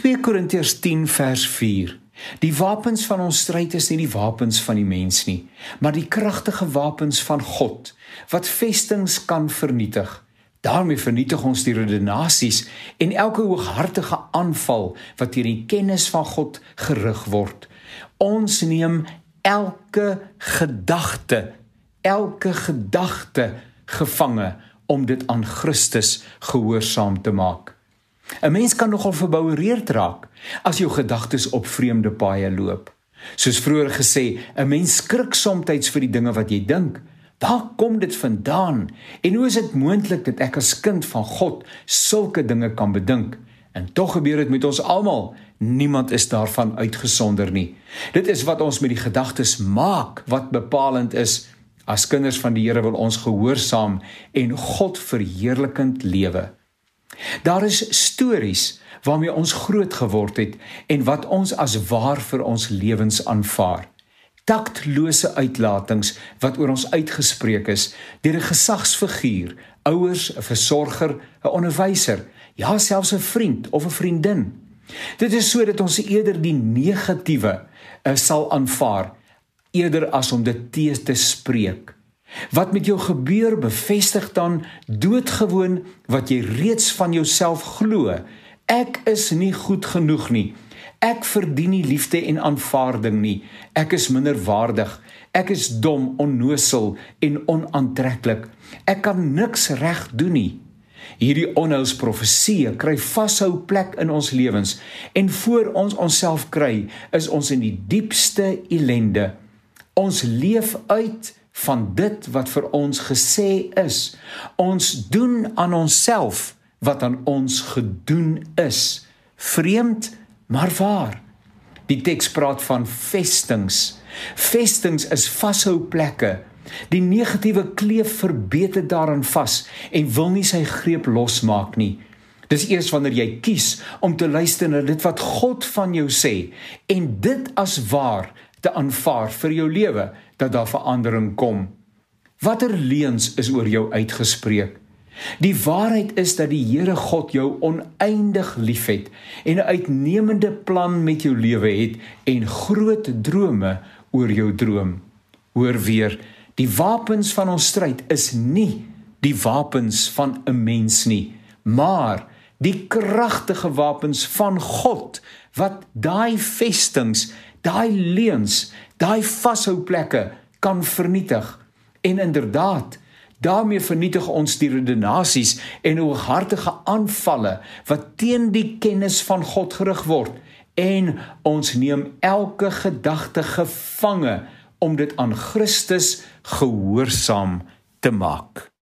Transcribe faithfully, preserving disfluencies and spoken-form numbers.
twee Korintiërs tien vers vier. Die wapens van ons stryd is nie die wapens van die mens nie, maar die kragtige wapens van God, wat vestings kan vernietig. Daarmee vernietig ons die redenasies en elke hooghartige aanval wat teen die kennis van God gerig word. Ons neem elke gedagte, elke gedagte gevange om dit aan Christus gehoorsaam te maak. 'n Mens kan nogal verboureerd raak as jou gedagtes op vreemde paaie loop. Soos vroeër gesê, 'n mens skrik somtyds vir die dinge wat jy dink. Waar kom dit vandaan? En hoe is dit moontlik dat ek as kind van God sulke dinge kan bedink? En tog gebeur dit met ons almal. Niemand is daarvan uitgesonder nie. Dit is wat ons met die gedagtes maak wat bepalend is. As kinders van die Here wil ons gehoorsaam en God verheerlikend lewe. Daar is stories waarmee ons groot geword het en wat ons as waar vir ons lewens aanvaar. Taktlose uitlatings wat oor ons uitgespreek is deur 'n gesagsfiguur, ouers, 'n versorger, 'n onderwyser, ja selfs 'n vriend of 'n vriendin. Dit is so dat ons eerder die negatiewe uh, sal aanvaar, eerder as om dit te te spreek. Wat met jou gebeur bevestig dan doodgewoon wat jy reeds van jouself glo. Ek is nie goed genoeg nie. Ek verdien nie liefde en aanvaarding nie. Ek is minderwaardig. Ek is dom, onnosel en onaantreklik. Ek kan niks reg doen nie. Hierdie onheilsprofeseë kry vashou plek in ons lewens en voor ons onsself kry, is ons in die diepste ellende. Ons leef uit van dit wat vir ons gesê is. Ons doen aan onsself wat aan ons gedoen is. Vreemd, maar waar. Die teks praat van vestings. Vestings is vashou plekke. Die negatiewe kleef verbeter daaraan vas en wil nie sy greep losmaak nie. Dis eers wanneer jy kies om te luister na dit wat God van jou sê en dit as waar te aanvaar vir jou lewe, dat daar verandering kom. Watter leuns is oor jou uitgespreek? Die waarheid is dat die Here God jou oneindig liefhet en 'n uitnemende plan met jou lewe het en groot drome oor jou droom. Hoor weer, die wapens van ons stryd is nie die wapens van 'n mens nie, maar die kragtige wapens van God, wat daai vestings, daai leuns, daai vashou plekke kan vernietig. En inderdaad, daarmee vernietig ons die redenasies en hooghartige aanvalle wat teen die kennis van God gerig word. En ons neem elke gedagte gevange om dit aan Christus gehoorsaam te maak.